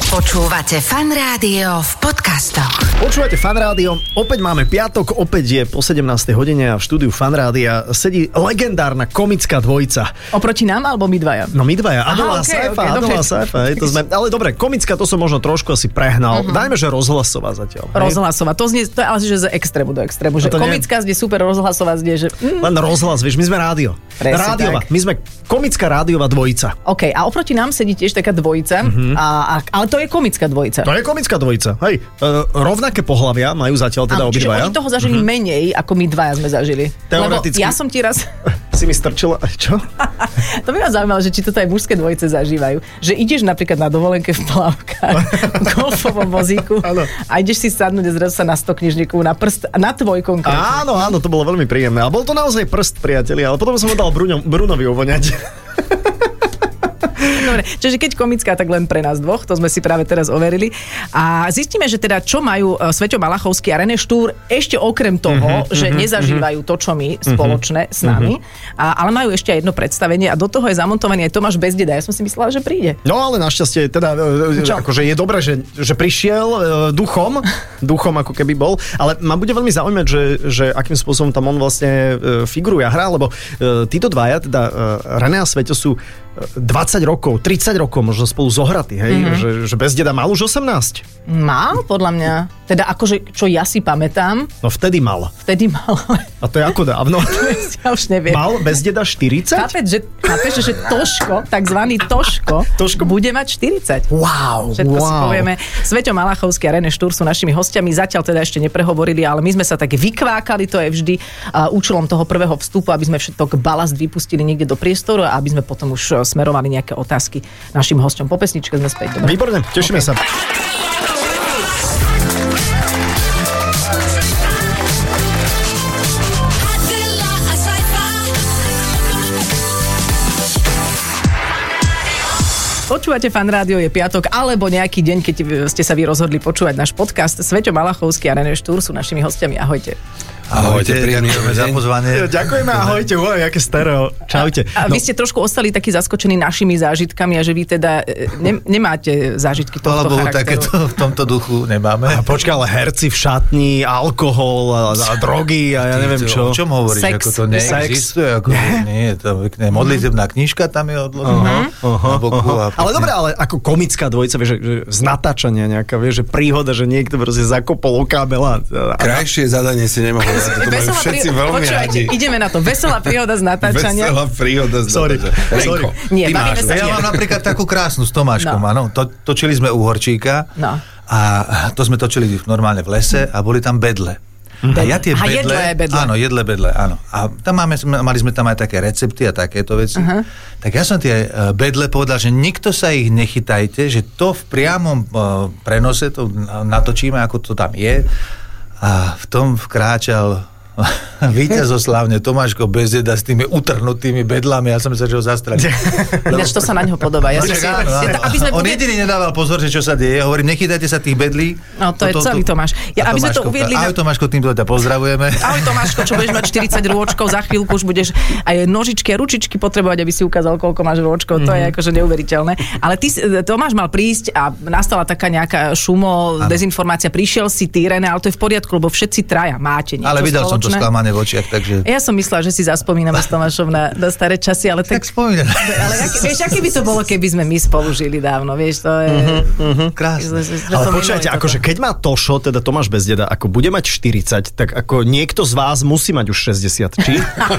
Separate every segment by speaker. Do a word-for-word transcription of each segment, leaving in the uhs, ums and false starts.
Speaker 1: Počúvate Fan Rádio v podcastoch.
Speaker 2: Počúvate Fan Rádio, opäť máme piatok, opäť je po sedemnástej hodine a v štúdiu Fan Rádia sedí legendárna komická dvojica.
Speaker 3: Oproti nám alebo my dvaja?
Speaker 2: No my dvaja, Adela a
Speaker 3: okay,
Speaker 2: Saifa,
Speaker 3: okay,
Speaker 2: Adela a Saifa, to sme, ale dobre, komická to som možno trošku asi prehnal, uh-huh. Dajme, že rozhlasová zatiaľ. Hej?
Speaker 3: Rozhlasová, to znie, to je ale že z extrému do extrému, že komická znie super, rozhlasová znie, že... Mm.
Speaker 2: Len rozhlas, vieš, my sme rádio.
Speaker 3: Presne
Speaker 2: rádiová,
Speaker 3: tak.
Speaker 2: my sme komická rádiová dvojica.
Speaker 3: OK, a oproti nám sedí tiež taká dvojica, uh-huh. a, a, ale to je komická dvojica.
Speaker 2: To je komická dvojica, hej. Uh, rovnaké pohlavia majú zatiaľ teda
Speaker 3: obidvaja. Čiže oni toho zažili uh-huh. menej, ako my dvaja sme zažili.
Speaker 2: Teoreticky.
Speaker 3: Lebo ja som ti raz...
Speaker 2: Si mi strčila, čo?
Speaker 3: To by ma zaujímalo, že či toto aj mužské dvojice zažívajú. Že ideš napríklad na dovolenke v plavkách, v golfovom vozíku a ideš si sadnúť a zrazu sa nastokneš niekomu na prst, na tvoj konkrétne.
Speaker 2: Áno, áno, to bolo veľmi príjemné. A bol to naozaj prst, priatelia, ale potom som ho dal Bruno, Brunovi uvoňať.
Speaker 3: Dobre, čiže keď komická, tak len pre nás dvoch, to sme si práve teraz overili. A zistíme, že teda čo majú Sveťo Malachovský a René Štúr ešte okrem toho, uh-huh, že uh-huh, nezažívajú to, čo my spoločné uh-huh, s nami, uh-huh. a, ale majú ešte aj jedno predstavenie a do toho je zamontovaný aj Tomáš Bezdeda. Ja som si myslela, že príde.
Speaker 2: No ale našťastie teda, čo? akože je dobré, že, že prišiel uh, duchom, duchom ako keby bol, ale ma bude veľmi zaujímať, že, že akým spôsobom tam on vlastne uh, figuruje a hrá, lebo uh, títo dvaja, teda uh, René a Sveťo sú dvadsať rokov, tridsať rokov možno spolu zohratí, hej? Mm-hmm. Že, že Bezdeda mal už osemnásť.
Speaker 3: Mal, podľa mňa. Teda akože, čo ja si pamätám.
Speaker 2: No vtedy mal.
Speaker 3: Vtedy mal.
Speaker 2: A to je ako dávno?
Speaker 3: Ja už neviem.
Speaker 2: Mal Bezdeda štyridsať?
Speaker 3: Chápeš, že, chápeš, že Toško, takzvaný Toško, Toško, bude mať štyridsať.
Speaker 2: Wow,
Speaker 3: Všetko
Speaker 2: wow.
Speaker 3: si povieme. Sveťo Malachovský a René Štúr sú našimi hostiami. Zatiaľ teda ešte neprehovorili, ale my sme sa tak vykvákali, to je vždy uh, účelom toho prvého vstupu, aby sme všetok balast vypustili niekde do priestoru a aby sme potom už smerovali nejaké otázky našim hosťom. Po pesničke sme späť. Dobre?
Speaker 2: Výborne, tešíme okay. sa.
Speaker 3: Počúvate Fan Rádio, je piatok, alebo nejaký deň, keď ste sa vy rozhodli počúvať náš podcast. Sveťo Malachovský a René Štúr sú našimi hostiami. Ahojte.
Speaker 4: Ahojte, ďakujeme za pozvanie.
Speaker 2: Ďakujeme, ahojte, uaj, aké stereo. Čaute.
Speaker 3: A, a no. Vy ste trošku ostali takí zaskočení našimi zážitkami a že vy teda ne, nemáte zážitky tohto
Speaker 4: Bohu,
Speaker 3: charakteru.
Speaker 4: takéto v tomto duchu nemáme.
Speaker 2: A počkaj, ale herci v šatni, alkohol a, a drogy a ja neviem čo.
Speaker 4: O čom hovoríš?
Speaker 3: Sex.
Speaker 4: Ako to neexistuje? Ako, nie, to je modlitebná knižka, tam je odložená.
Speaker 2: Uh-huh, uh-huh. Ale dobre, ale ako komická dvojica, vieš, že z natáčania nejaká, vieš, že príhoda, že niekto proste zakopol kábela.
Speaker 5: Krajšie zadanie si nemohol. To majú všetci veľmi
Speaker 3: Počúvajte,
Speaker 5: radi.
Speaker 3: ideme na to. Veselá príhoda z natáčania.
Speaker 5: Veselá príhoda z
Speaker 2: Sorry,
Speaker 5: natáčania.
Speaker 2: sorry.
Speaker 3: Nie, bavíme sa.
Speaker 4: Ja mám napríklad takú krásnu s Tomáškom,
Speaker 3: No.
Speaker 4: áno. To, točili sme u Horčíka
Speaker 3: No.
Speaker 4: a to sme točili normálne v lese a boli tam bedle. A ja tie
Speaker 3: Aha,
Speaker 4: bedle,
Speaker 3: jedle bedle.
Speaker 4: áno, jedle bedle, áno. A tam máme, mali sme tam aj také recepty a takéto veci. Uh-huh. Tak ja som tie bedle povedal, že nikto sa ich nechytajte, že to v priamom uh, prenose to natočíme, ako to tam je. A v tom vkráčal víťazoslavne Tomáško Bezdeda s tými utrhnutými bedlami. Ja som sa, že ho zastrelil.
Speaker 3: Ináč to sa na ňo podobá. Ja
Speaker 4: No,
Speaker 3: si,
Speaker 4: áno, áno.
Speaker 3: ja, aby sme
Speaker 4: On
Speaker 3: uviedli...
Speaker 4: jediný nedával pozor, že čo sa deje. Hovorím, nechytajte sa tých bedlí.
Speaker 3: No, to je celý Tomáš. Ja, aby sme to uviedli...
Speaker 4: Ahoj Tomáško, týmto ťa pozdravujeme.
Speaker 3: Ahoj Tomáško, čo budeš mať štyridsať rôčkov, za chvíľku už budeš aj nožičky a ručičky potrebovať, aby si ukázal, koľko máš rôčkov. Mm-hmm. To je akože neuveriteľné. Ale ty, Tomáš mal prísť a nastala taká nejaká šumo, ano. Dezinformácia. Prišiel si ty, René, ale to je v poriadku, lebo všetci traja máte niečo
Speaker 4: Ale videl
Speaker 3: spoločné.
Speaker 4: som to sklamanie v očiach, takže...
Speaker 3: Ja som myslela, že si zaspomíname s Tomášom na, na staré časy, ale tak...
Speaker 4: Tak spomínam.
Speaker 3: Ale ak, vieš, aké by to bolo, keby sme my spolu žili dávno, vieš, to je...
Speaker 4: Uh-huh, uh-huh. Krásne.
Speaker 2: Ale počujete, akože keď má Tošo, teda Tomáš Bezdeda, ako bude mať štyridsať, tak ako niekto z vás musí mať už šesťdesiat, či?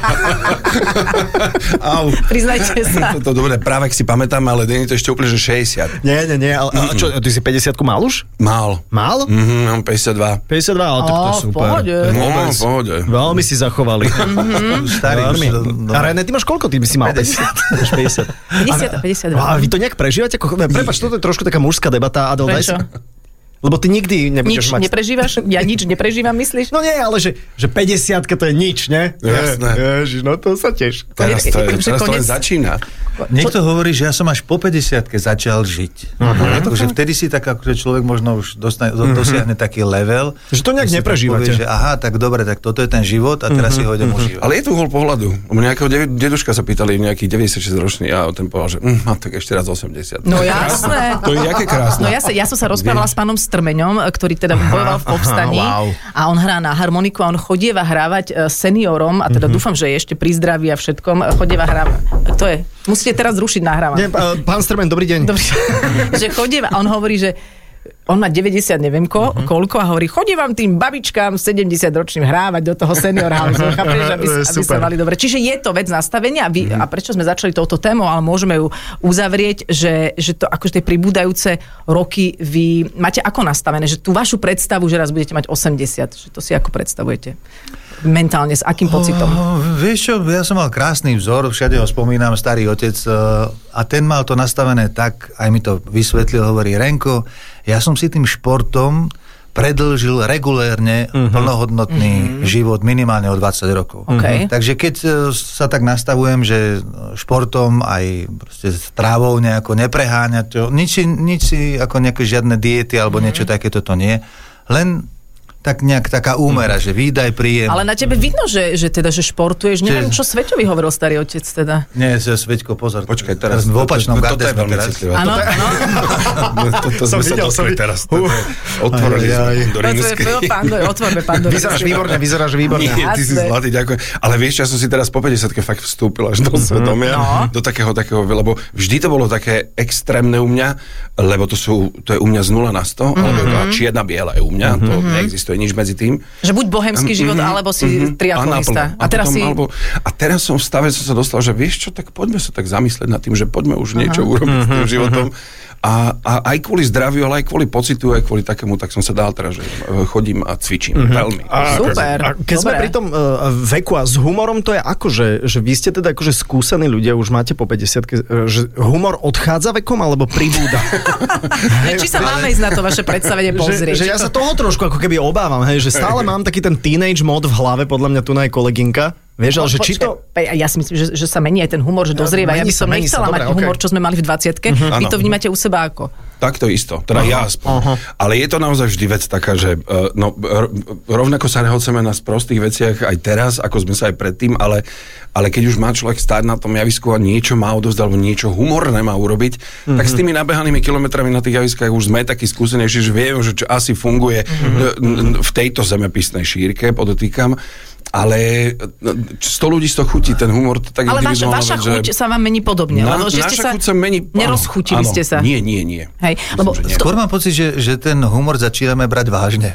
Speaker 5: Au.
Speaker 3: Priznajte sa.
Speaker 5: To, to dobre, práve si pamätám, ale nie je to ešte úplne, že šesťdesiat.
Speaker 2: Nie, nie, nie, ale a čo, ty si päťdesiatku mal už?
Speaker 5: Mal.
Speaker 2: Mal?
Speaker 5: Mhm, mám päťdesiatdva.
Speaker 2: päťdesiatdva, ale tak to je
Speaker 3: Ó, v
Speaker 2: super.
Speaker 3: pohode.
Speaker 5: No, v pohode.
Speaker 2: Veľmi si zachovali.
Speaker 4: Starý
Speaker 2: Veľmi.
Speaker 4: už... No.
Speaker 2: A René, ty máš koľko? Ty by si mal päťdesiat. päťdesiat.
Speaker 3: päťdesiat a päťdesiatdva.
Speaker 2: A vy to nejak prežívate? Prepač, toto je trošku taká mužská debata. Adel, daj
Speaker 3: Prečo?
Speaker 2: si... Lebo ty nikdy
Speaker 3: Nič
Speaker 2: nebudeš mať...
Speaker 3: neprežívaš? Ja nič neprežívam, myslíš?
Speaker 2: No nie, ale že, že päťdesiatka to je nič, ne?
Speaker 5: Jasné.
Speaker 2: Ježiš, no to sa tiež.
Speaker 5: Teraz to, je,
Speaker 3: Že
Speaker 5: teraz to len
Speaker 3: konec-
Speaker 5: začína.
Speaker 4: Niekto hovorí, že ja som až po päťdesiatke začal žiť. Uh-huh. Takže vtedy si tak, akože človek možno už dostane, uh-huh. dosiahne taký level.
Speaker 2: Že to nejak
Speaker 4: si
Speaker 2: neprežívate.
Speaker 4: Povie, že aha, tak dobre, tak toto je ten život a teraz uh-huh. si ho idem užívať.
Speaker 5: Ale je tu uhol pohľadu. U nejakého deduška sa pýtali nejaký deväťdesiatšesťročný a ten povedal, že hm, no, tak ešte raz osemdesiat.
Speaker 3: No jasné.
Speaker 5: To je jaké krásne.
Speaker 3: No ja, sa, ja som sa rozprávala s pánom Strmeňom, ktorý teda bojoval v povstaní
Speaker 2: wow.
Speaker 3: a on hrá na harmoniku a on chodieva hrávať e, seniorom a teda mm-hmm. dúfam, že je ešte pri zdraví a všetkom, chodieva hrávať. To je. Musíte teraz zrušiť nahrávanie.
Speaker 2: Nie, pán Strmeň, dobrý deň.
Speaker 3: Dobrý, že chodieva a on hovorí, že on má deväťdesiat neviem ko, uh-huh. koľko a hovorí, chodí vám tým babičkám sedemdesiatročným hrávať do toho senior house, chápeš, aby, aby sa mali dobre. Čiže je to vec nastavenia a, vy, uh-huh. a prečo sme začali touto témou, ale môžeme ju uzavrieť, že, že to akože tie pribúdajúce roky vy máte ako nastavené, že tú vašu predstavu, že raz budete mať osemdesiat, že to si ako predstavujete? Mentálne, s akým pocitom?
Speaker 4: Oh, vieš čo, ja som mal krásny vzor, všade ho spomínam, starý otec a ten mal to nastavené tak, aj mi to vysvetlil, hovorí Renko, ja som si tým športom predĺžil regulérne uh-huh. plnohodnotný uh-huh. život minimálne o dvadsať rokov.
Speaker 3: Okay.
Speaker 4: Takže keď sa tak nastavujem, že športom aj proste strávou nejako nepreháňať, to, nič, nič si ako nejaké žiadne diety alebo uh-huh. niečo takéto to nie, len tak nejak taká úmera, mm. že výdaj, príjem.
Speaker 3: Ale na tebe vidno, že, že teda, že športuješ. Neviem, čo Sveťovi hovoril starý otec teda.
Speaker 4: Nie, Sveťko, pozor.
Speaker 5: Počkaj, teraz.
Speaker 4: V opačnom
Speaker 5: to,
Speaker 4: garde
Speaker 5: to, to, to je veľmi citlivé.
Speaker 3: Áno, áno.
Speaker 5: Toto sme sa dotkli teraz. Otvorili sme Pandorínsky.
Speaker 3: Otvorme Pandorínsky.
Speaker 2: Vyzeráš výborne, vyzeráš výborne.
Speaker 5: Nie, ty si zlatý, ďakujem. Ale vieš, ja som si teraz po päťdesiatke fakt vstúpil až do svedomia.
Speaker 3: No.
Speaker 5: Do takého, takého, lebo vždy to bolo také extrémne u mňa, lebo to sú, to je u mňa z nula na sto, alebo čierna biela je u mňa, to neexistuje nič medzi tým.
Speaker 3: Že buď bohemský život,
Speaker 5: mm-hmm,
Speaker 3: alebo si
Speaker 5: mm-hmm,
Speaker 3: triatlonista.
Speaker 5: A,
Speaker 3: a teraz
Speaker 5: potom,
Speaker 3: si...
Speaker 5: Alebo, a teraz som v stave, som sa dostal, že vieš čo, tak poďme sa tak zamyslieť nad tým, že poďme už niečo Aha. urobiť s tým životom. A, a aj kvôli zdraviu, ale aj kvôli pocitu, aj kvôli takému, tak som sa dal teraz, že chodím a cvičím. Mm-hmm. Veľmi.
Speaker 2: A,
Speaker 3: Super.
Speaker 2: A keď Dobre. sme pri tom uh, veku a s humorom, to je ako, že, že vy ste teda akože skúsení ľudia, už máte po päťdesiatke, že humor odchádza vekom, alebo pribúda?
Speaker 3: Či sa máme ísť na to vaše predstavenie pozrieť?
Speaker 2: Že, že ja sa toho trošku ako keby obávam, hej, že stále mám taký ten teenage mod v hlave, podľa mňa tu na je kolegynka. Vieš, ale že či to...
Speaker 3: Ja si myslím, že, že sa mení aj ten humor, že dozrieva. Ja by som nechcela mať okay. humor, čo sme mali v dvadsiatke. Uh-huh. Vy to vnímate u seba ako?
Speaker 5: Tak to isto, teda uh-huh. ja aspoň. Uh-huh. Ale je to naozaj vždy vec taká, že uh, no, rovnako sa rehoceme na sprostých veciach aj teraz, ako sme sa aj predtým, ale, ale keď už má človek stáť na tom javisku a niečo má odovzdať, alebo niečo humorné má urobiť, uh-huh. tak s tými nabehanými kilometrami na tých javiskách už sme takí skúsenejší, že vieme, že čo asi funguje uh-huh. v tejto zemepisnej šírke, podotýkam. Ale sto ľudí sto chutí, ten humor to tak
Speaker 3: ale vaša, vaša
Speaker 5: vec,
Speaker 3: chuť
Speaker 5: že...
Speaker 3: sa vám mení podobne.
Speaker 5: Na,
Speaker 3: lebo, že
Speaker 5: naša
Speaker 3: ste sa
Speaker 5: chuť sa mení...
Speaker 3: Nerozchutili
Speaker 5: áno,
Speaker 3: ste sa.
Speaker 5: Nie, nie, nie.
Speaker 3: Hej,
Speaker 5: Myslím,
Speaker 3: lebo
Speaker 5: nie.
Speaker 4: Skôr mám pocit, že, že ten humor začíname brať vážne.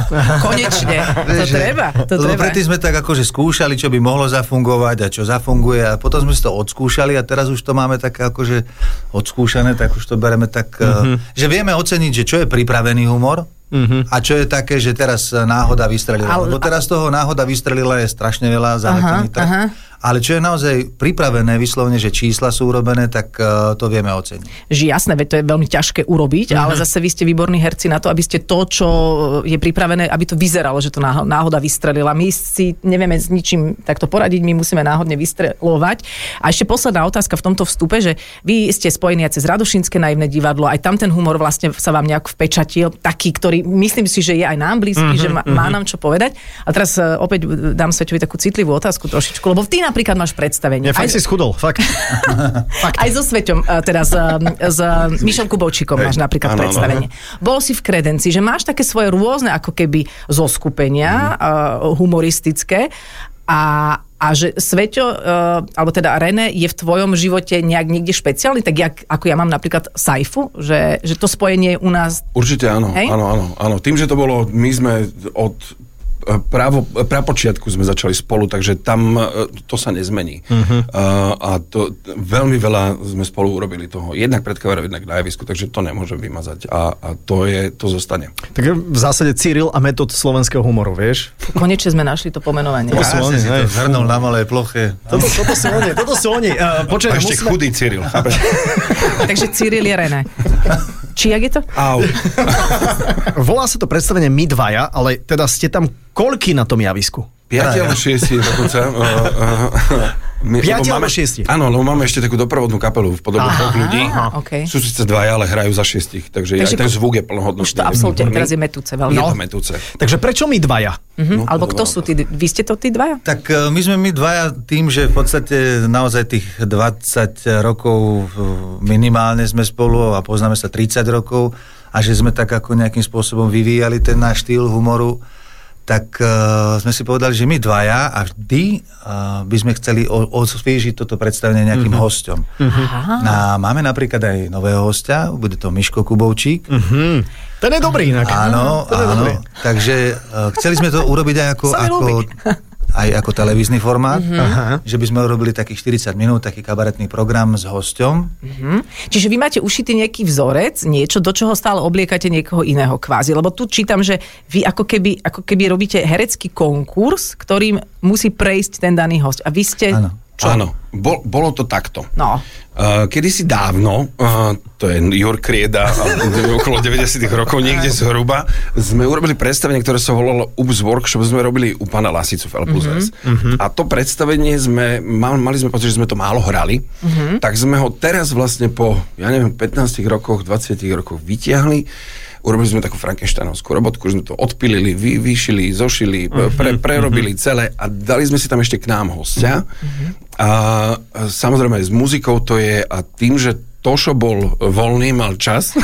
Speaker 3: Konečne. To
Speaker 4: že,
Speaker 3: treba. To
Speaker 4: lebo
Speaker 3: treba.
Speaker 4: predtým sme tak akože skúšali, čo by mohlo zafungovať a čo zafunguje a potom sme si to odskúšali a teraz už to máme tak akože odskúšané, tak už to bereme tak, mm-hmm. že vieme oceniť, že čo je pripravený humor. Uh-huh. A čo je také, že teraz náhoda vystrelila? Ale, Lebo teraz toho náhoda vystrelila je strašne veľa zahatený trh. Ale čo je naozaj pripravené, vyslovene, že čísla sú urobené, tak uh, to vieme oceniť.
Speaker 3: Že jasné, veď to je veľmi ťažké urobiť, uh-huh. ale zase vy ste výborní herci na to, aby ste to, čo je pripravené, aby to vyzeralo, že to náhoda vystrelila. My si nevieme s ničím takto poradiť, my musíme náhodne vystrelovať. A ešte posledná otázka v tomto vstupe, že vy ste spojení cez Radošinské naivné divadlo, aj tam ten humor vlastne sa vám nejak vpečatil, taký, ktorý myslím si, že je aj nám blízky, uh-huh, že má, uh-huh. má nám čo povedať. A teraz uh, opäť dám Sveťovi takú citlivú otázku trošičku, lebo ty napríklad máš predstavenie.
Speaker 2: Nie, fakt aj, si schudol, fakt. fakt.
Speaker 3: Aj so Sveťom, teda s, s Mišom Kubovčíkom máš napríklad ano, predstavenie. Ano. Bol si v Kredenci, že máš také svoje rôzne ako keby zoskupenia mm. uh, humoristické a, a že Sveťo, uh, alebo teda René, je v tvojom živote nejak niekde špeciálny, tak jak, ako ja mám napríklad Saifu, že, že to spojenie u nás...
Speaker 5: Určite áno, Hej? áno, áno, áno. Tým, že to bolo, my sme od... Právo, prapočiatku sme začali spolu, takže tam to sa nezmení. Uh-huh. A to veľmi veľa sme spolu urobili toho. Jednak pred kamerou, jednak na javisku, takže to nemôžem vymazať. A, a to je, to zostane.
Speaker 2: Tak v zásade Cyril a metód slovenského humoru, vieš?
Speaker 3: Konečne sme našli to pomenovanie.
Speaker 4: Ja som si to zhrnul na malej ploche.
Speaker 2: Toto, toto sú oni, toto sú oni. Uh, počuaj,
Speaker 5: a ešte
Speaker 2: musíme...
Speaker 5: chudý Cyril.
Speaker 3: Takže Cyril je René. Či jak je to?
Speaker 5: Au.
Speaker 2: Volá sa to predstavenie My dvaja, ale teda ste tam koľky na tom javisku?
Speaker 5: Piati alebo šiesti dokonca.
Speaker 2: Piati alebo šiesti?
Speaker 5: Áno, lebo máme ešte takú doprovodnú kapelu v podobe dvoch ľudí.
Speaker 3: Okay.
Speaker 5: Sú síce dvaja, ale hrajú za šiestich. Takže, takže aj ten zvuk je plnohodnotný.
Speaker 3: Už to absolútne teraz je metúce veľmi.
Speaker 5: Je to metúce.
Speaker 2: Takže prečo My dvaja?
Speaker 3: Uh-huh. No, alebo kto sú tí? Vy ste to tí dvaja?
Speaker 4: Tak my sme my dvaja tým, že v podstate naozaj tých dvadsať rokov minimálne sme spolu a poznáme sa tridsať rokov a že sme tak ako nejakým spôsobom vyvíjali ten náš štýl humoru, tak uh, sme si povedali, že my dvaja a vždy uh, by sme chceli o- osviežiť toto predstavenie nejakým uh-huh. hosťom. Uh-huh. A máme napríklad aj nového hostia, bude to Miško Kubovčík.
Speaker 2: Uh-huh. Ten je dobrý inak.
Speaker 4: Áno,
Speaker 2: Ten je
Speaker 4: áno.
Speaker 2: dobrý.
Speaker 4: Takže uh, chceli sme to urobiť aj ako, ako, aj ako televízny formát, uh-huh. že by sme urobili takých štyridsať minút, taký kabaretný program s hosťom.
Speaker 3: Uh-huh. Čiže vy máte ušitý nejaký vzorec, niečo, do čoho stále obliekate niekoho iného kvázi. Lebo tu čítam, že vy ako keby, ako keby robíte herecký konkurs, ktorým musí prejsť ten daný hosť. A vy ste...
Speaker 4: Áno.
Speaker 3: Čo?
Speaker 5: Áno, bol, bolo to takto.
Speaker 3: No.
Speaker 5: Uh, kedysi dávno, uh, to je Jur Krieda, okolo deväťdesiatych rokov, niekde zhruba, sme urobili predstavenie, ktoré sa volalo Ups Workshop, sme robili u pána Lasicu v L plus S. Uh-huh. A to predstavenie sme, mal, mali sme pocit, že sme to málo hrali, uh-huh. tak sme ho teraz vlastne po, ja neviem, pätnástich rokoch, dvadsiatich rokoch vytiahli. Urobili sme takú frankensteinovskú robotku, že sme to odpilili, vy, vyšili, zošili, pre, prerobili celé a dali sme si tam ešte k nám hostia. A, a samozrejme aj s muzikou to je a tým, že Tošo bol voľný, mal čas.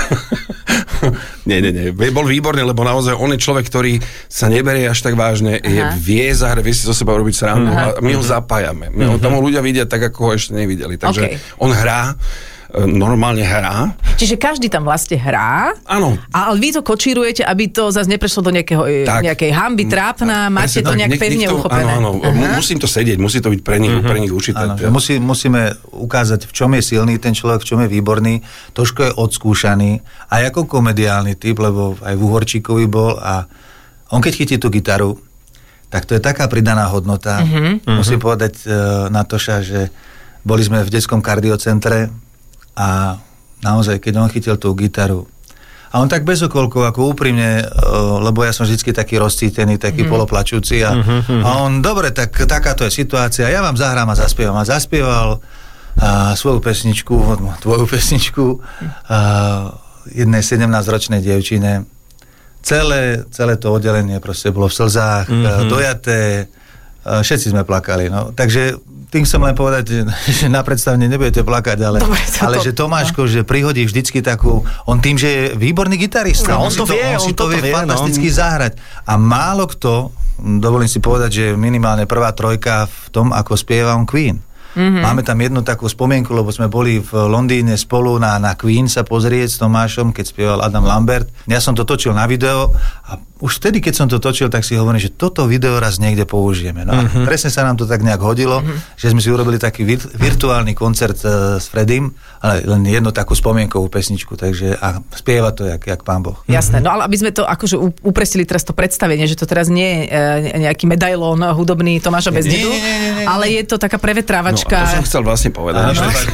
Speaker 5: nie, nie, nie. Bol výborný, lebo naozaj on je človek, ktorý sa neberie až tak vážne, je, vie zahrať, vie si zo seba robiť srandu a my ho zapájame. My ho, tam ho ľudia vidia tak, ako ho ešte nevideli. Takže okay. on hrá, normálne hrá.
Speaker 3: Čiže každý tam vlastne hrá.
Speaker 5: Áno.
Speaker 3: Ale vy to kočírujete, aby to zase neprešlo do nejakého, nejakej hanby, trápna, máte to nejak pevne uchopené.
Speaker 5: Áno, áno. Uh-huh. Musím to sedieť, musí to byť pre nich, uh-huh. pre nich učiteľ.
Speaker 4: Áno, musí, musíme ukázať, v čom je silný ten človek, v čom je výborný. Toško je odskúšaný, aj ako komediálny typ, lebo aj v Uhorčíkovi bol a on keď chytí tú gitaru, tak to je taká pridaná hodnota. Uh-huh. Musím povedať uh, na Toša, že boli sme v detskom kardiocentre a naozaj, keď on chytil tú gitaru a on tak bez okolkov, ako úprimne, lebo ja som vždycky taký rozcítený, taký mm. poloplačúci a, mm-hmm. a on, dobre, tak takáto je situácia, ja vám zahrám a zaspievam. A zaspieval a, svoju pesničku, tvoju pesničku a, jednej sedemnásťročnej dievčine. Celé, celé to oddelenie proste bolo v slzách, mm-hmm. dojaté, všetci sme plakali. No. Takže tým chcem len povedať, že na predstavení nebudete plakať, ale, Dobre, ale to, že Tomáško, no. že prihodí vždycky takú, on tým, že je výborný gitarista, no, on, on si to vie, on si to vie fantasticky no. zahrať. A málo kto, dovolím si povedať, že minimálne prvá trojka v tom, ako spieva on Queen. Mm-hmm. Máme tam jednu takú spomienku, lebo sme boli v Londýne spolu na, na Queen sa pozrieť s Tomášom, keď spieval Adam Lambert. Ja som to točil na video a už vtedy, keď som to točil, tak si hovorím, že toto video raz niekde použijeme. No mm-hmm. a presne sa nám to tak nejak hodilo, mm-hmm. že sme si urobili taký vir- virtuálny koncert uh, s Freddym, ale len jednu takú spomienkovú pesničku, takže a spieva to jak, jak pán Boh.
Speaker 3: Jasné, no ale aby sme to akože upresili teraz to predstavenie, že to teraz nie je e, nejaký medailón hudobný Tomáša Bezdedu, ale je to taká prevetrávačka.
Speaker 5: No, to som chcel vlastne povedať.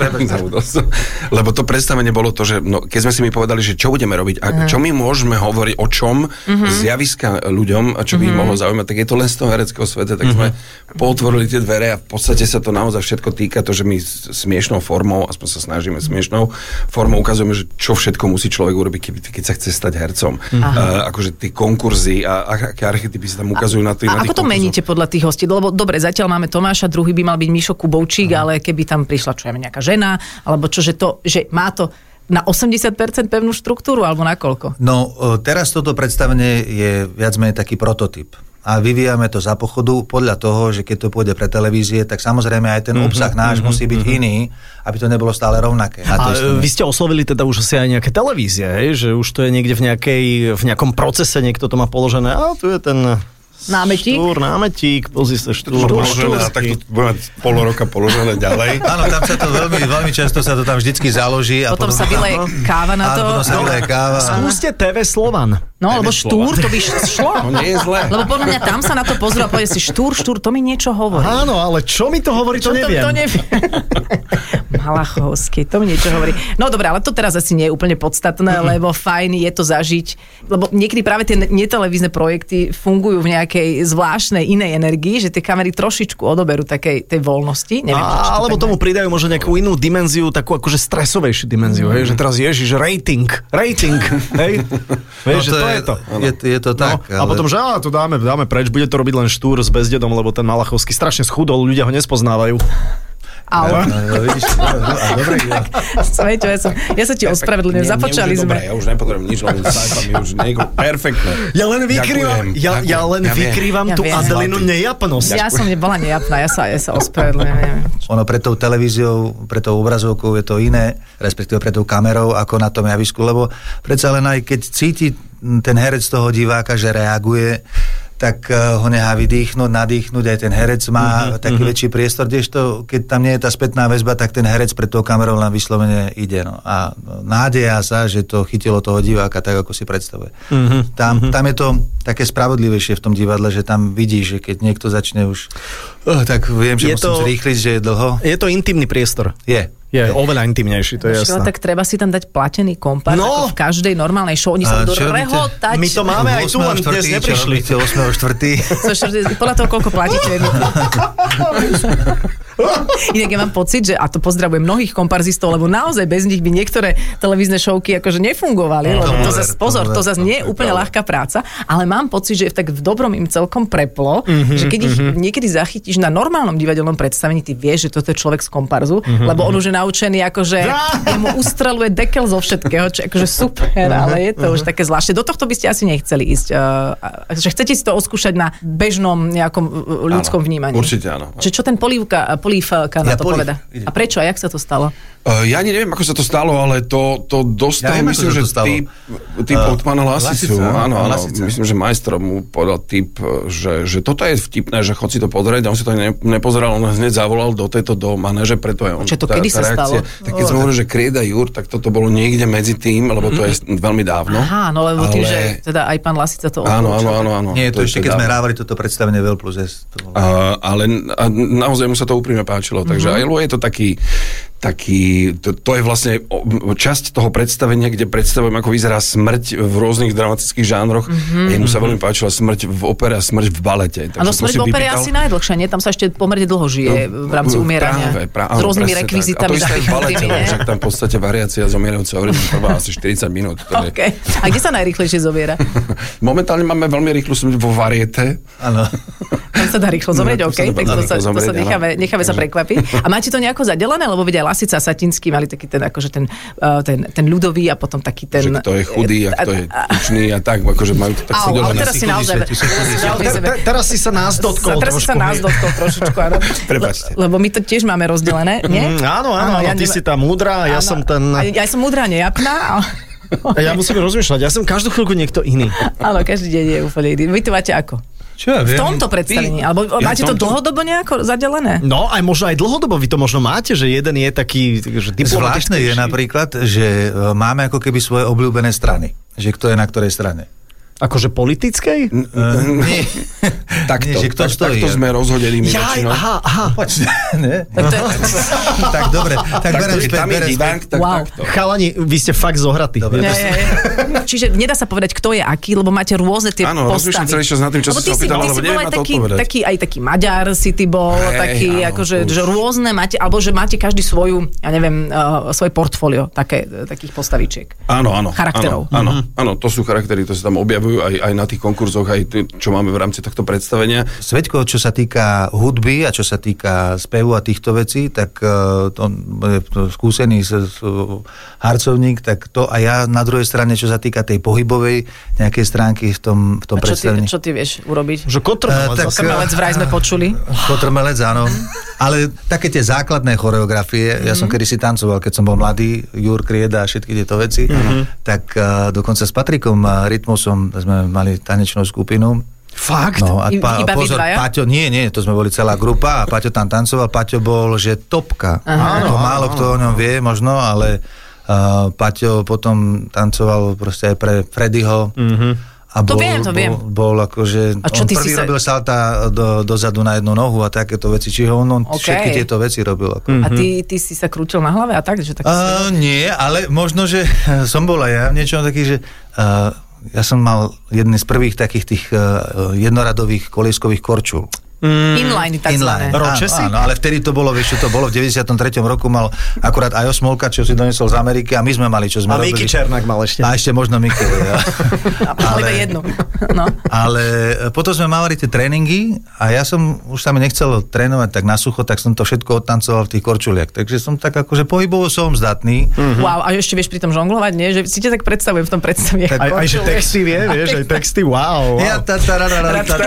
Speaker 5: Lebo to predstavenie bolo to, že no, keď sme si mi povedali, že čo budeme robiť a čo my môžeme hovoriť o čom uh-huh. z javiska ľuďom a čo by ich uh-huh. mohlo zaujímať, tak je to len z toho hereckého sveta, tak uh-huh. sme pootvorili tie dvere a v podstate sa to naozaj všetko týka to, že my smiešnou formou, aspoň sa snažíme smiešnou formou, ukazujeme, že čo všetko musí človek urobiť, keď, keď sa chce stať hercom. Uh, akože tie konkurzy a, a aké archetypy sa tam ukazujú na, tý,
Speaker 3: a
Speaker 5: na tých
Speaker 3: ako to
Speaker 5: konkurzoch.
Speaker 3: meníte podľa tých hostí? Lebo dobre, zatiaľ máme Tomáša, druhý by mal byť Mišo Kubovčík, uh-huh. ale keby tam prišla čo je nejaká žena, alebo čo, že to, že má to na osemdesiat percent pevnú štruktúru, alebo na koľko?
Speaker 4: No, teraz toto predstavenie je viac menej taký prototyp. A vyvíjame to za pochodu podľa toho, že keď to pôjde pre televízie, tak samozrejme aj ten obsah mm-hmm, náš mm-hmm, musí byť mm-hmm. iný, aby to nebolo stále rovnaké.
Speaker 2: A vy ste oslovili teda už asi aj nejaké televízie, hej? Že už to je niekde v, nejakej, v nejakom procese, niekto to má položené, a tu je ten...
Speaker 3: Námetík?
Speaker 2: Štúr, námetík, pozri sa štúr.
Speaker 5: Štúr, štúr, a tak to bude pol roka položené ďalej.
Speaker 4: Áno, tam sa to veľmi, veľmi často sa to tam vždycky založí. A
Speaker 3: potom, potom sa vyleje káva na to.
Speaker 4: Áno, potom sa vyleje káva.
Speaker 2: Skúste té vé Slovan.
Speaker 3: No, lebo štúr, to by šlo.
Speaker 5: To nie je zlé.
Speaker 3: Lebo podľa mňa tam sa na to pozrú a povie si štúr, štúr, to mi niečo hovorí.
Speaker 2: Áno, ale čo mi to hovorí, to
Speaker 3: Čo
Speaker 2: neviem.
Speaker 3: To, to neviem. Malachovský, to mi niečo hovorí. No dobré, ale to teraz asi nie je úplne podstatné, mm-hmm. lebo fajn je to zažiť. Lebo niekedy práve tie netelevízne projekty fungujú v nejakej zvláštnej inej energii, že tie kamery trošičku odoberú takej tej voľnosti. Neviem,
Speaker 2: a, alebo tomu pridajú možno nejakú inú dimenziu, takú akože stresovejšiu dimenziu, mm. hej, že teraz ježiš, rating, rating, hej. Vieš,
Speaker 4: no
Speaker 2: že to je, je to.
Speaker 4: Je, je to tak.
Speaker 2: No, ale... A potom, že á, to dáme, dáme preč, bude to robiť len štúr s bezdedom, lebo ten Malachovský strašne schudol, ľudia ho nespoznávajú.
Speaker 3: Au.
Speaker 4: No, no, vidíš, no, no, dobre,
Speaker 3: Sveťo, ja, som, ja sa ti ospravedlňujem, započali sme.
Speaker 5: Dobre, ja už nepotrebujem nič, len sajpa mi už nejako perfektné.
Speaker 2: Ja len vykrývam, ja, ja len
Speaker 5: ja
Speaker 2: vykrývam
Speaker 3: ja
Speaker 2: tú
Speaker 3: viem.
Speaker 2: Adelinu nejapnosť.
Speaker 3: Ja som nebola nejapná, ja sa, ja sa ospravedlňujem.
Speaker 4: Ono pred tou televíziou, pred tou obrazovkou je to iné, respektíve pred tou kamerou, ako na tom javisku, lebo predsa len aj keď cíti ten herec toho diváka, že reaguje, tak ho nechá vydýchnuť, nadýchnuť, aj ten herec má uh-huh, taký uh-huh. väčší priestor, kdežto, keď tam nie je tá spätná väzba, tak ten herec pred tou kamerou len vyslovene ide. No. A nádeja sa, že to chytilo toho diváka tak, ako si predstavuje. Uh-huh, tam, uh-huh. tam je to také spravodlivejšie v tom divadle, že tam vidíš, že keď niekto začne už, oh, tak viem, že je musím to, zrýchliť, že je dlho.
Speaker 2: Je to intimný priestor.
Speaker 4: Je.
Speaker 2: Je oveľa intimnejší, to je jasné.
Speaker 3: Tak treba si tam dať platený kompás, no. ako v každej normálnej show. Oni sa budú rehotať.
Speaker 2: My to máme aj tu, len dnes neprišli.
Speaker 4: ôsmeho štvrtého
Speaker 3: Podľa toho, koľko platíte. Inak ja mám pocit, že, a to pozdravujem mnohých komparzistov, lebo naozaj bez nich by niektoré televízne showky akože nefungovali. Lebo to zase, pozor, to zase nie je úplne ľahká práca, ale mám pocit, že tak v dobrom im celkom preplo, mm-hmm, že keď ich mm-hmm. niekedy zachytíš na normálnom divadelnom predstavení, ty vieš, že toto je človek z komparzu, mm-hmm. lebo on už je naučený, akože mu ustreluje dekel zo všetkého, čo akože super, ale je to už také zvláštne. Do tohto by ste asi nechceli ísť. Uh, že chcete si to oskúšať na bežnom nejakom ľudskom áno, vnímaní.
Speaker 5: Určite áno.
Speaker 3: Že čo ten polívka, polívka na
Speaker 4: ja
Speaker 3: to poveda? A prečo? A jak sa to stalo?
Speaker 5: Uh, ja ani neviem, ako sa to stalo, ale to, to dostal,
Speaker 4: ja viem,
Speaker 5: myslím, že typ, typ uh, od pána Lasicu. Áno, áno, myslím, že majstro mu podal typ, že, že toto je vtipné, že chod si to pozrieť, a on si to ne, nepozeral, on hneď zavolal do tejto do manéže, preto je on.
Speaker 3: Čo to kedy sa stalo?
Speaker 5: Tak keď som hovoril, že Krieda Jur, tak toto bolo niekde medzi tým, lebo to je veľmi dávno.
Speaker 3: Aha, no lebo ale... tým, že teda aj pán Lasica to
Speaker 5: áno, áno, áno, áno.
Speaker 4: Nie, to, to ešte keď sme hrávali toto predstavenie Veľ plus S.
Speaker 5: Uh, ale a naozaj mu sa to úprimne páčilo, takže aj je to taký taký, to, to je vlastne časť toho predstavenia, kde predstavujem, ako vyzerá smrť v rôznych dramatických žánroch. Mm-hmm. Jemu sa veľmi páčila smrť v opere a smrť v balete.
Speaker 3: Áno, smrť v opere je asi najdlhšia, nie? Tam sa ešte pomerne dlho žije no, v rámci umierania. Práve, práve, s rôznymi rekvizitami.
Speaker 5: A to isté v balete, však tam v podstate variácia zomierajúceho rytmu trvá asi štyridsať minút.
Speaker 3: Okay. A kde sa najrýchlejšie zomiera?
Speaker 5: Momentálne máme veľmi rýchlu smrť vo variete.
Speaker 4: Áno.
Speaker 3: Tam sa dá rýchlo zomrieť, no, OK, tak to sa, to sa necháme, necháme sa prekvapiť. A máte to nejako zadelené, lebo vedia Lasica a Satinský mali taký ten, akože ten, uh, ten, ten ľudový a potom taký ten...
Speaker 5: Že kto je chudý a kto je tučný a tak, akože majú to tak
Speaker 3: sedelené. Ale teraz si naozaj...
Speaker 2: Teraz si sa nás dotkol trošku.
Speaker 3: Teraz si sa nás dotkol trošičku, áno.
Speaker 5: Prepáčte.
Speaker 3: Lebo my to tiež máme rozdelené, nie?
Speaker 2: Áno, áno, ty si tá múdra, ja som ten...
Speaker 3: Ja som múdra, nejapná, ale...
Speaker 2: Ja musím rozmýšľať, ja som každú chvíľku niekto iný.
Speaker 3: Áno, každý deň je úplne iný. Vy to máte ako?
Speaker 4: Čo ja viem?
Speaker 3: V tomto predstavení, alebo ja máte to dlhodobo nejako zadelené?
Speaker 2: No, aj možno aj dlhodobo, vy to možno máte, že jeden je taký, že diplomatický.
Speaker 4: Zvláštne je napríklad, že máme ako keby svoje obľúbené strany. Že kto je na ktorej strane.
Speaker 2: Akože politickej?
Speaker 4: Uh, nie.
Speaker 5: Takto,
Speaker 4: nie, tak,
Speaker 5: takto sme rozhodili my
Speaker 2: väčšinou. Aha, aha.
Speaker 4: Ne? Tak, to je... tak dobre, tak berem späť.
Speaker 5: Tam je divák, tak
Speaker 3: wow.
Speaker 5: takto.
Speaker 2: Chalani, vy ste fakt zohratí.
Speaker 3: Nie, nie, nie. Čiže nedá sa povedať, kto je aký, lebo máte rôzne tie
Speaker 5: áno,
Speaker 3: postavy. Áno, rozmýšľam
Speaker 5: celý čas nad tým, čo si sa opýtala, lebo neviem na to
Speaker 3: taký,
Speaker 5: odpovedať.
Speaker 3: Taký, aj taký Maďar si ty bol, hey, taký, áno, akože že rôzne máte, alebo že máte každý svoju, ja neviem, uh, svoje portfólio také, takých postavičiek.
Speaker 5: Áno, áno.
Speaker 3: Charakterov.
Speaker 5: Áno, áno, áno, to sú charaktery, to sa tam objavujú aj, aj na tých konkurzoch, aj t- čo máme v rámci tohto predstavenia.
Speaker 4: Sveďko, čo sa týka hudby a čo sa týka spevu a týchto vecí, tak uh, to, to skúsený s, s, harcovník, tak to a ja na druhej strane, čo sa týka tej pohybovej nejakej stránky v tom, v tom
Speaker 3: a čo
Speaker 4: predstavení.
Speaker 3: Ty, čo ty vieš urobiť?
Speaker 2: Že kotrmelec.
Speaker 4: Uh,
Speaker 3: kotrmelec vraj sme počuli.
Speaker 4: Kotrmelec, áno. Ale také tie základné choreografie, ja som kedysi tancoval, keď som bol mladý, Jur, Krieda a všetky tieto veci, mm-hmm. tak uh, dokonca s Patrikom uh, Rytmusom sme mali tanečnú skupinu.
Speaker 2: Fakt?
Speaker 4: No, a pa,
Speaker 3: iba
Speaker 4: pozor, Paťo, nie, nie, to sme boli celá grupa a Paťo tam tancoval, Paťo bol, že topka. Aha, to málo kto o ňom vie možno, ale uh, Paťo potom tancoval proste aj pre Freddyho. Mm-hmm. A
Speaker 3: to
Speaker 4: bol,
Speaker 3: viem, to
Speaker 4: bol,
Speaker 3: viem.
Speaker 4: Bol akože,
Speaker 3: a čo,
Speaker 4: on
Speaker 3: ty
Speaker 4: prvý
Speaker 3: si sa...
Speaker 4: robil salta do, dozadu na jednu nohu a takéto veci, čiže on, on
Speaker 3: okay.
Speaker 4: všetky tieto veci robil. Ako.
Speaker 3: Mm-hmm. A ty, ty si sa krútil na hlave a tak? Že tak
Speaker 4: uh, nie, ale možno, že som bol aj ja niečo taký, že uh, ja som mal jedný z prvých takých tých uh, jednoradových kolieskových korčul.
Speaker 3: Mm, inline, takzvané.
Speaker 2: Ročesy?
Speaker 4: Áno, ale vtedy to bolo, vieš, čo to bolo, v deväťdesiatom treťom roku mal akurát Ajo Smolka, čo si donesol z Ameriky a my sme mali, čo sme
Speaker 2: a
Speaker 4: robili.
Speaker 2: A Miky Černák mal ešte.
Speaker 4: A ešte možno Miky. Ja.
Speaker 3: ale iba jednu. No.
Speaker 4: Ale potom sme mali tie tréningy a ja som už sa mi nechcel trénovať tak na sucho, tak som to všetko odtancoval v tých korčuliach. Takže som tak akože pohybovo som zdatný.
Speaker 3: Mm-hmm. Wow, a ešte vieš pri tom žonglovať, nie? Že si ťa tak predstavujem v tom predstavie.
Speaker 2: Aj, aj že texty vie, vieš, aj texty, wow.
Speaker 4: Ja ta ta ra ra ta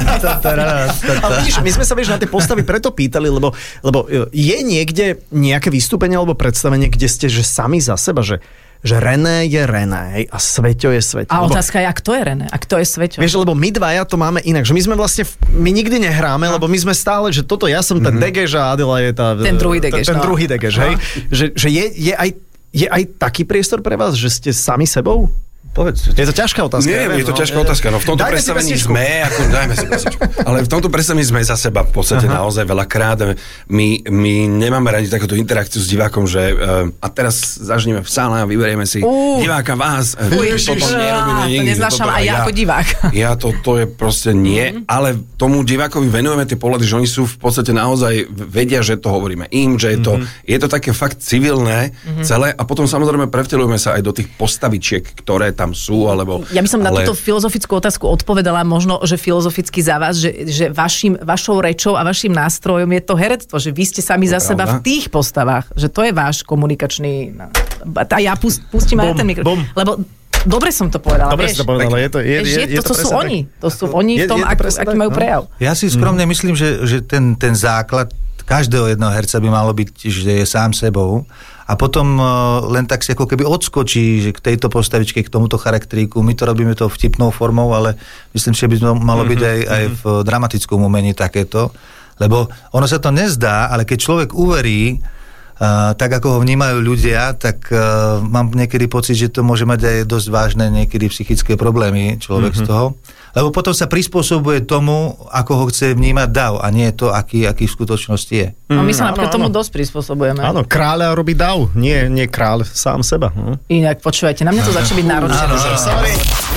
Speaker 4: ta ta.
Speaker 2: Ale vidíš, my sme sa, vieš, na tie postavy preto pýtali, lebo, lebo je niekde nejaké vystúpenie alebo predstavenie, kde ste, že sami za seba, že, že René je René a Sveťo je Sveťo.
Speaker 3: A
Speaker 2: lebo,
Speaker 3: otázka je, a kto je René? A kto je Sveťo?
Speaker 2: Vieš, lebo my dvaja to máme inak, že my sme vlastne, my nikdy nehráme, lebo my sme stále, že toto ja som ten mm-hmm. Degeš a Adela je tá...
Speaker 3: Ten druhý Degeš,
Speaker 2: Ten, ten
Speaker 3: no.
Speaker 2: druhý Degeš, hej? Že, že je, je, aj, je aj taký priestor pre vás, že ste sami sebou? Povedz, je to ťažká otázka.
Speaker 5: Nie,
Speaker 2: neviem,
Speaker 5: je to
Speaker 2: no.
Speaker 5: ťažká otázka, no v tomto
Speaker 2: Dajme
Speaker 5: predstavení sme, ako, dajme si pesničku, ale v tomto predstavení sme za seba v podstate Aha. naozaj veľakrát. My, my nemáme radi takúto interakciu s divákom, že uh, a teraz zažneme v sále a vyberieme si uh. diváka vás.
Speaker 3: Uj,
Speaker 5: toto nerobíme nikdy.
Speaker 3: To neznášam aj ja ako divák.
Speaker 5: Ja to, to je proste nie, mm-hmm. ale tomu divákovi venujeme tie pohľady, že oni sú v podstate naozaj vedia, že to hovoríme im, že je to, mm-hmm. je to také fakt civilné mm-hmm. celé a potom samozrejme prevtelujeme sa aj do tých postavičiek, ktoré tam sú, alebo...
Speaker 3: Ja by som
Speaker 5: ale...
Speaker 3: na túto filozofickú otázku odpovedala možno, že filozoficky za vás, že, že vašim, vašou rečou a vašim nástrojom je to herectvo, že vy ste sami za seba v tých postavách, že to je váš komunikačný... A ja pust, pustím aj ten mikrofón. Lebo dobre som to povedala,
Speaker 2: dobre
Speaker 3: vieš.
Speaker 2: Dobre si to povedala, je to... Je, je, je,
Speaker 3: je to, to, to sú oni, to sú oni
Speaker 2: je,
Speaker 3: v tom,
Speaker 2: je to
Speaker 3: ak, aký majú prejav.
Speaker 4: Ja si skromne mm. myslím, že, že ten, ten základ každého jedného herca by malo byť, že je sám sebou a potom uh, len tak si ako keby odskočí, že k tejto postavičke, k tomuto charakteríku, my to robíme to vtipnou formou, ale myslím, že by to malo byť aj, aj v dramatickom umení takéto, lebo ono sa to nezdá, ale keď človek uverí, uh, tak ako ho vnímajú ľudia, tak uh, mám niekedy pocit, že to môže mať aj dosť vážne niekedy psychické problémy človek mm-hmm. z toho. Lebo potom sa prispôsobuje tomu, ako ho chce vnímať dav a nie to, aký, aký v skutočnosti je.
Speaker 3: No my sa
Speaker 2: mm,
Speaker 3: napríklad
Speaker 2: áno,
Speaker 3: tomu
Speaker 2: áno.
Speaker 3: dosť prispôsobujeme.
Speaker 2: Áno, kráľa robí dav, nie, nie kráľ sám seba. Hm?
Speaker 3: Inak počúvajte, na mňa to začne byť náročné.
Speaker 2: Áno, áno. Sorry.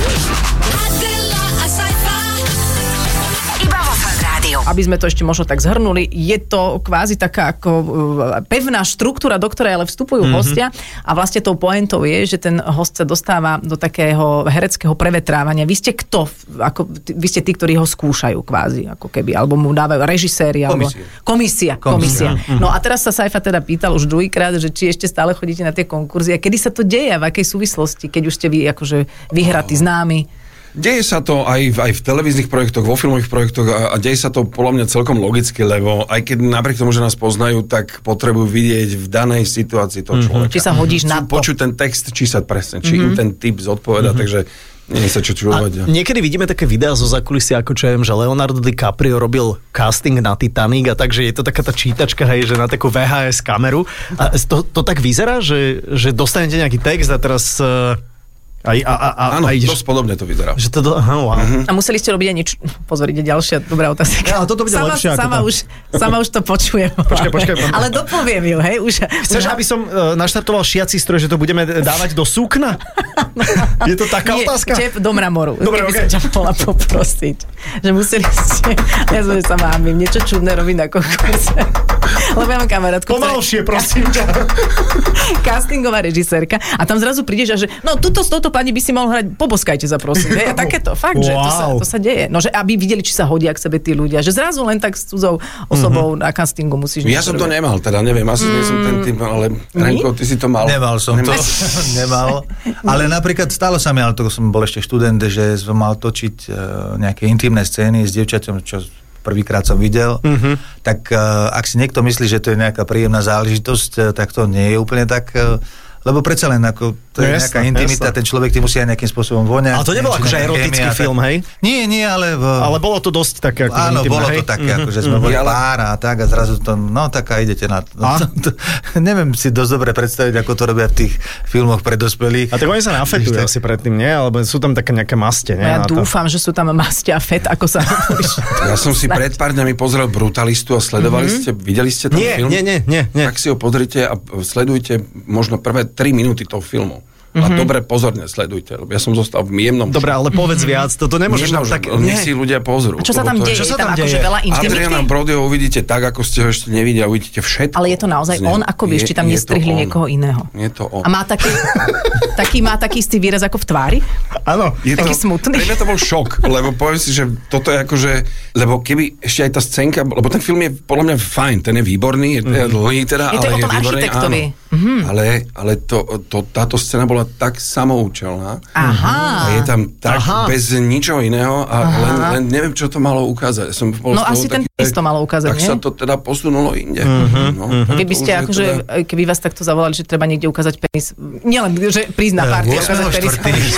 Speaker 3: Aby sme to ešte možno tak zhrnuli, je to kvázi taká ako pevná štruktúra, do ktorej ale vstupujú mm-hmm. hostia a vlastne tou pointou je, že ten host sa dostáva do takého hereckého prevetrávania. Vy ste kto? Ako, vy ste tí, ktorí ho skúšajú kvázi, ako keby, alebo mu dávajú režiséri, alebo... Komisia. Komisia. komisia. No a teraz sa Saifa teda pýtal už druhýkrát, že či ešte stále chodíte na tie konkurzy a kedy sa to deje, v akej súvislosti, keď už ste vy akože vyhratí známi?
Speaker 5: Deje sa to aj v, aj v televíznych projektoch, vo filmových projektoch a, a deje sa to podľa mňa celkom logicky, lebo aj keď napriek tomu, že nás poznajú, tak potrebujú vidieť v danej situácii toho človeka.
Speaker 3: Či sa hodíš na to.
Speaker 5: Počuť ten text, či sa presne, či mm-hmm. im ten typ zodpoveda, mm-hmm. takže nie sa čo čudovať.
Speaker 2: Niekedy vidíme také videá zo zákulisia, ako čo viem, že Leonardo DiCaprio robil casting na Titanic a takže je to taká tá čítačka, hej, že na takú vé há es kameru. A to, to tak vyzerá, že, že dostanete nejaký text a teraz... Aj, a, a, a,
Speaker 5: Áno,
Speaker 2: a ideš,
Speaker 5: dosť podobne to vyzerá.
Speaker 2: Že to do, aha, wow.
Speaker 5: Mm-hmm.
Speaker 3: A museli ste robiť aj niečo... Pozor, ide ďalšia dobrá otázka.
Speaker 2: Ja, toto bude
Speaker 3: sama,
Speaker 2: lepšie ako
Speaker 3: sama,
Speaker 2: tá.
Speaker 3: už, sama už to počujem.
Speaker 2: Počkaj, počkaj.
Speaker 3: Ale dopoviem ju, hej. Už,
Speaker 2: Chceš,
Speaker 3: už...
Speaker 2: aby som uh, naštartoval šiaci stroj, že to budeme dávať do súkna? Je to taká
Speaker 3: Nie,
Speaker 2: otázka?
Speaker 3: čep do mramoru.
Speaker 2: Dobre,
Speaker 3: keby
Speaker 2: okay.
Speaker 3: som ťa mohla poprosiť. Že museli ste... Ja som sa mámim, niečo čudné robiť na konkurze. Lebo ja mám kamarátku.
Speaker 2: Pomalšie, prosím ťa.
Speaker 3: Castingová režisérka. A tam zrazu prídeš a že no tuto s touto pani by si mohol hrať, poboskajte sa prosím. Hej, a takéto, fakt, wow. že to sa, to sa deje. No, že aby videli, či sa hodia k sebe tí ľudia. Že zrazu len tak s cudzou osobou mm-hmm. na castingu musíš...
Speaker 5: Ja som to nemal, teda neviem, asi mm. nie som ten typ, ale Renko, ty si to mal.
Speaker 4: Nemal som
Speaker 5: Nemal.
Speaker 4: to, nemal. Ale napríklad stalo sa mi, ale to som bol ešte študent, že som mal točiť uh, nejaké intimné scény s dievčaťom, čo prvýkrát som videl, mm-hmm. tak uh, ak si niekto myslí, že to je nejaká príjemná záležitosť, uh, tak to nie je úplne tak uh, Lebo predsa len ako, to je
Speaker 2: No,
Speaker 4: nejaká
Speaker 2: jasné,
Speaker 4: intimita,
Speaker 2: jasné.
Speaker 4: ten človek ty musí aj nejakým spôsobom voňať.
Speaker 2: Ale to nebolo
Speaker 4: neviem, či
Speaker 2: akože
Speaker 4: nejaká
Speaker 2: erotický
Speaker 4: chémia,
Speaker 2: film,
Speaker 4: tak...
Speaker 2: hej?
Speaker 4: Nie, nie, ale... V...
Speaker 2: Ale bolo to dosť také ako
Speaker 4: Áno,
Speaker 2: intimné,
Speaker 4: bolo
Speaker 2: hej?
Speaker 4: to také,
Speaker 2: Mhm,
Speaker 4: ako, že sme
Speaker 2: mhm.
Speaker 4: boli
Speaker 5: Ale-
Speaker 4: pár a tak a zrazu to, no tak a idete na to.
Speaker 2: A?
Speaker 4: to, to neviem si dosť dobre predstaviť, ako to robia v tých filmoch pre dospelých.
Speaker 2: A tak oni sa nafetujú
Speaker 4: Tak-
Speaker 2: asi predtým, nie? Alebo sú tam také nejaké maste, nie?
Speaker 3: Ja
Speaker 2: na to?
Speaker 3: dúfam, že sú tam mastia a fet, ako sa hovorí.
Speaker 5: Ja som si pred pár dňami pozrel Brutalistu a sledovali mm-hmm. ste, videli ste ten
Speaker 2: Nie,
Speaker 5: film?
Speaker 2: nie, nie, nie, nie.
Speaker 5: Tak si ho pozrite a sledujte možno prvé tri minúty toho filmu. A
Speaker 2: Mhm.
Speaker 5: dobre pozorne sledujte, lebo ja som zostal v jemnom...
Speaker 2: Dobre, ale povedz viac, toto nemôžeš nám
Speaker 5: Nemôžem,
Speaker 2: tak...
Speaker 5: nech
Speaker 2: Nie.
Speaker 5: si ľudia pozrú.
Speaker 3: A čo sa
Speaker 5: lebo
Speaker 3: tam
Speaker 5: to je-
Speaker 3: deje?
Speaker 2: Čo
Speaker 3: Je
Speaker 2: sa
Speaker 3: tam
Speaker 2: tam
Speaker 3: akože
Speaker 2: deje?
Speaker 3: veľa
Speaker 5: Adriana
Speaker 3: intimity?
Speaker 5: Brodyho uvidíte tak, ako ste ho ešte nevideli, uvidíte všetko.
Speaker 3: Ale je to naozaj
Speaker 5: z neho.
Speaker 3: on, ako vieš,
Speaker 5: Je-
Speaker 3: či tam
Speaker 5: je to
Speaker 3: nestrihli
Speaker 5: on.
Speaker 3: niekoho iného.
Speaker 5: Je to on.
Speaker 3: A má taký, taký, má taký istý výraz ako v tvári?
Speaker 2: Áno.
Speaker 5: Je
Speaker 3: Taký
Speaker 5: to,
Speaker 3: smutný.
Speaker 5: Pre mňa to bol šok, lebo poviem si, že toto je akože, lebo keby ešte aj tá scénka, lebo ten film je podľa mňa fajn, ten je výborný, je mm. dlhý teda,
Speaker 3: Je to
Speaker 5: ale
Speaker 3: o tom
Speaker 5: je výborný,
Speaker 3: architektovi.
Speaker 5: áno. Mm-hmm. Ale, ale to, to, táto scéna bola tak samoučelná
Speaker 3: Aha.
Speaker 5: a je tam tak
Speaker 2: Aha.
Speaker 5: bez ničoho iného a len, len neviem, čo to malo ukázať. Som bol
Speaker 3: No
Speaker 5: z toho
Speaker 3: asi ten
Speaker 5: taký,
Speaker 3: pís to malo ukázať,
Speaker 5: tak
Speaker 3: nie?
Speaker 5: sa to teda posunulo inde.
Speaker 2: Mhm,
Speaker 5: No,
Speaker 3: Keby ste
Speaker 5: to už je
Speaker 3: akože,
Speaker 5: teda-
Speaker 3: keby vás takto zavolali, že treba niekde ukázať penis, nielen, že prísť na party, ukázať penis,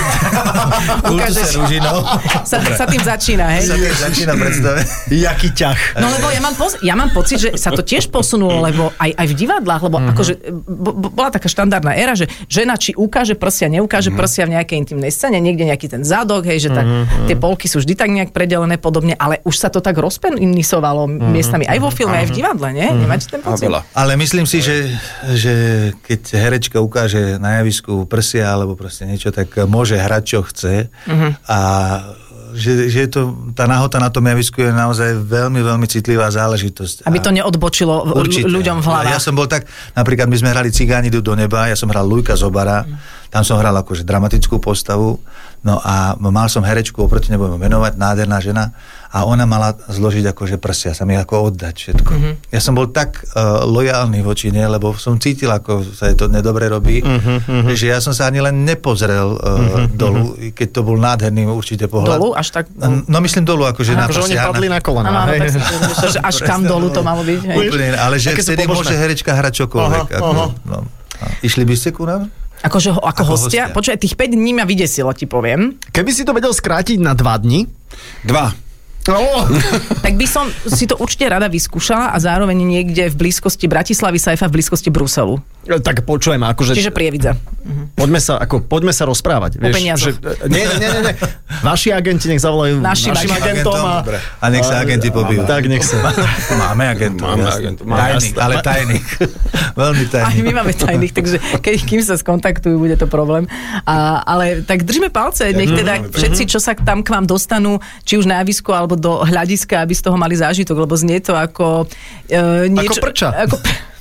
Speaker 3: ukážeš, sa, sa tým začína, hej?
Speaker 4: Sa tým začína predstave.
Speaker 2: Jaký ťah.
Speaker 3: No lebo ja mám, poz- ja mám pocit, že sa to tiež posunulo, lebo aj, aj v divadlách, lebo
Speaker 2: Mhm.
Speaker 3: uh-huh. akože b- b- bola taká štandardná éra, že žena či ukáže prsia, neukáže
Speaker 2: Mhm.
Speaker 3: prsia v nejakej intimnej scéne, niekde nejaký ten zadok, hej, že tak
Speaker 2: Mhm,
Speaker 3: tie polky sú vždy tak nejak predelené podobne, ale už sa to tak rozpenisovalo
Speaker 2: Mhm,
Speaker 3: miestami aj vo filme, aj v divadle, nie? Nemáte ten
Speaker 5: A
Speaker 3: pocit?
Speaker 5: veľa.
Speaker 4: Ale myslím si, že, že keď herečka ukáže na javisku prsia alebo proste niečo, tak môže hrať, čo chce. Uh-huh. A že, že je to, tá nahota na tom javisku je naozaj veľmi, veľmi citlivá záležitosť.
Speaker 3: Aby
Speaker 4: A-
Speaker 3: to neodbočilo v-
Speaker 4: Určite.
Speaker 3: ľuďom v hlavách.
Speaker 4: Ja som bol tak, napríklad my sme hrali Cigáni idú do neba, ja som hral Lujka Zobara, tam som hral akože dramatickú postavu, no a mal som herečku, oproti nebudem menovať, nádherná žena, a ona mala zložiť akože prsia, sa mi ako oddať všetko.
Speaker 3: Mhm.
Speaker 4: Ja som bol tak uh, lojálny voči nej, lebo som cítil, ako sa jej to nedobre robí, že ja som sa ani len nepozrel uh, dolu, keď to bol nádherný určite pohľad.
Speaker 3: Dolu? Až tak?
Speaker 4: No myslím dolu, akože na
Speaker 2: Akože oni
Speaker 4: prsia.
Speaker 2: padli na kolena.
Speaker 3: Áno, áno,
Speaker 2: hej.
Speaker 3: tak som si myslel, že až kam dolu to malo byť. Hej.
Speaker 4: Úplne, ale že
Speaker 2: Také sú
Speaker 4: vtedy
Speaker 2: pobožné.
Speaker 4: môže herečka hrať čokoľvek.
Speaker 2: Aha,
Speaker 4: Ako,
Speaker 2: aha.
Speaker 4: no. Išli by ste ku nám?
Speaker 3: Akože ho, ako,
Speaker 4: Ako
Speaker 3: hostia?
Speaker 4: hostia.
Speaker 3: Počuj, tých päť dní ma vydesilo, ti poviem.
Speaker 2: Keby si to vedel skrátiť na dva dni...
Speaker 5: Dva.
Speaker 2: Oh.
Speaker 3: Tak by som si to určite rada vyskúšala a zároveň niekde v blízkosti Bratislavy, Saifa v blízkosti Bruselu.
Speaker 2: Tak počujem, akože...
Speaker 3: Čiže Prievidza.
Speaker 2: Poďme sa, ako, poďme sa rozprávať.
Speaker 3: O peniazoch.
Speaker 2: nie, nie, nie, nie. Vaši agenti nech zavolajú
Speaker 3: Našim
Speaker 2: našim agentom. A,
Speaker 4: Dobre. A nech sa agenti pobijú.
Speaker 2: tak, nech sa.
Speaker 4: Máme agentov.
Speaker 5: Máme
Speaker 4: jasné.
Speaker 5: agentov, máme.
Speaker 4: Tajných, ale tajných. Veľmi
Speaker 3: Aj
Speaker 4: tajných.
Speaker 3: my máme tajných, takže keď, kým sa skontaktujú, bude to problém. A, ale tak držíme palce, nech teda všetci, čo sa tam k vám dostanú, či už na javisku alebo do hľadiska, aby z toho mali zážitok, lebo znie to ako... E, niečo,
Speaker 2: prča.
Speaker 3: Ako,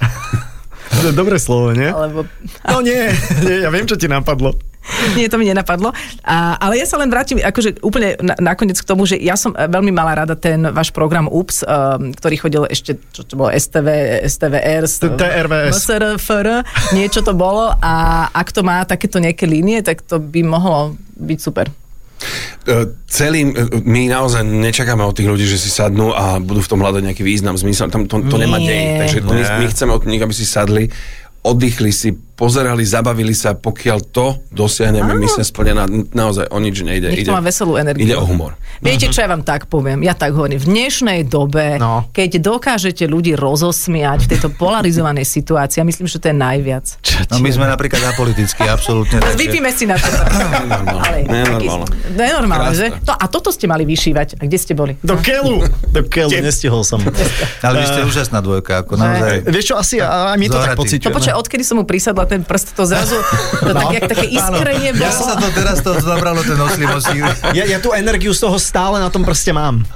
Speaker 2: To je dobré slovo, nie?
Speaker 3: alebo,
Speaker 2: No nie, nie, ja viem, čo ti napadlo.
Speaker 3: Nie, to mi nenapadlo. A, ale ja sa len vrátim akože úplne na, nakoniec k tomu, že ja som veľmi mala rada ten váš program ú pé es, um, ktorý chodil ešte, čo to bolo, es té vé, es té vé er,
Speaker 2: té er vé es.
Speaker 3: es er ef er, niečo to bolo a ak to má takéto nejaké línie, tak to by mohlo byť super.
Speaker 5: E, celým, e, my naozaj nečakáme od tých ľudí, že si sadnú a budú v tom hľadať nejaký význam, zmysel, tam to, to nemá
Speaker 3: Nie.
Speaker 5: dej. Takže my, my chceme od nich, aby si sadli, oddychli si, pozerali, zabavili sa, pokiaľ to dosiahneme,
Speaker 3: Áno.
Speaker 5: mission splnená, naozaj o nič nejde.
Speaker 3: Nech to
Speaker 5: ide,
Speaker 3: má veselú energiu.
Speaker 5: Ide o humor.
Speaker 3: Viete, čo ja vám tak poviem? Ja tak hovorím, v dnešnej dobe,
Speaker 2: No.
Speaker 3: keď dokážete ľudí rozosmiať v tejto polarizovanej situácii, ja myslím, že to je najviac.
Speaker 4: No my sme napríklad apolitickí, absolútne. takže-
Speaker 3: Vypíme si na to. Ale
Speaker 5: Nenormálne.
Speaker 3: taký- Nenormálne, že?
Speaker 5: Krásne.
Speaker 3: To, a toto ste mali vyšívať. A kde ste boli?
Speaker 2: Do keľu. Do keľu, nestihol som.
Speaker 4: Ale vy ste úžasná dvojka, ako naozaj.
Speaker 2: Vieš čo, asi a, a my to tak
Speaker 4: Zohratý.
Speaker 3: To
Speaker 2: pociťujeme.
Speaker 3: počkaj, odkedy som mu prisadla ten prst, to zrazu, to
Speaker 2: No.
Speaker 3: tak, jak také iskrenie
Speaker 4: Ja
Speaker 3: bolo.
Speaker 4: sa to teraz to zabralo, ten oslý mostík.
Speaker 2: Ja, ja tú energiu z toho stále na tom prste mám.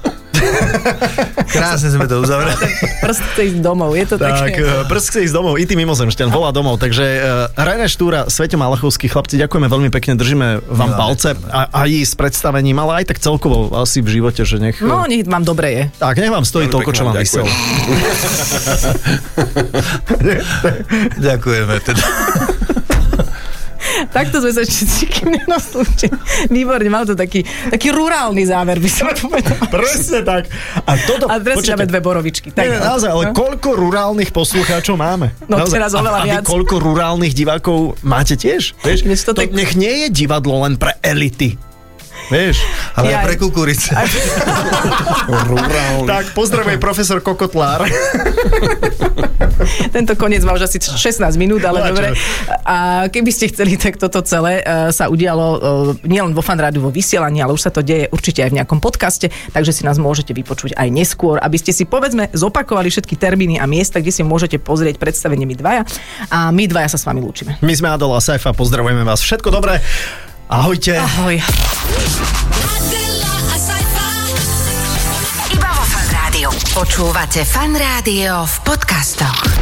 Speaker 4: Krásne sme to uzavreli.
Speaker 3: Prst chce ísť domov, je to
Speaker 2: Tak,
Speaker 3: také.
Speaker 2: eh, prst chce ísť domov, i ty mimozemšťan, volá domov. Takže uh, René Štúra, Sveťo Malachovský, chlapci, ďakujeme veľmi pekne, držíme vám
Speaker 4: No,
Speaker 2: palce a, aj s predstavením, ale aj tak celkovo asi v živote, že nech...
Speaker 3: No, nech vám dobre je.
Speaker 2: Tak, nech vám stojí
Speaker 5: Veľmi
Speaker 2: toľko, čo
Speaker 5: pekne
Speaker 2: vám
Speaker 5: vám
Speaker 2: vysel.
Speaker 4: Ďakujeme teda.
Speaker 3: Takto sme sa ešte s nikým nenaslúčili. Výborne, mal to taký, taký rurálny záver, by som povedal.
Speaker 2: Presne tak. A, toto,
Speaker 3: a teraz si dáme dve borovičky. Tak,
Speaker 2: nie, naozaj, ale no? Koľko rurálnych poslucháčov máme?
Speaker 3: No
Speaker 2: naozaj.
Speaker 3: teraz oveľa
Speaker 2: a,
Speaker 3: viac.
Speaker 2: A vy koľko rurálnych divákov máte tiež? Vieš, to tak... nech nie je divadlo len pre elity. Vieš?
Speaker 4: Ale
Speaker 3: ja
Speaker 4: aj pre kukurice.
Speaker 3: Aj...
Speaker 2: Tak, pozdravujem profesor Kokotlár.
Speaker 3: Tento koniec má už asi šestnásť minút, ale no, dobre. A keby ste chceli, tak toto celé uh, sa udialo uh, nielen vo Fan Rádiu vo vysielaní, ale už sa to deje určite aj v nejakom podcaste, takže si nás môžete vypočuť aj neskôr, aby ste si povedzme zopakovali všetky termíny a miesta, kde si môžete pozrieť predstavenie My dvaja. A my dvaja sa s vami lúčime.
Speaker 2: My sme Adela a Saifa, pozdravujeme vás. Všetko dobré. Ahojte.
Speaker 3: Ahoj.
Speaker 1: Iba vo Fan Rádiu. Počúvate Fan Rádio v podcastoch.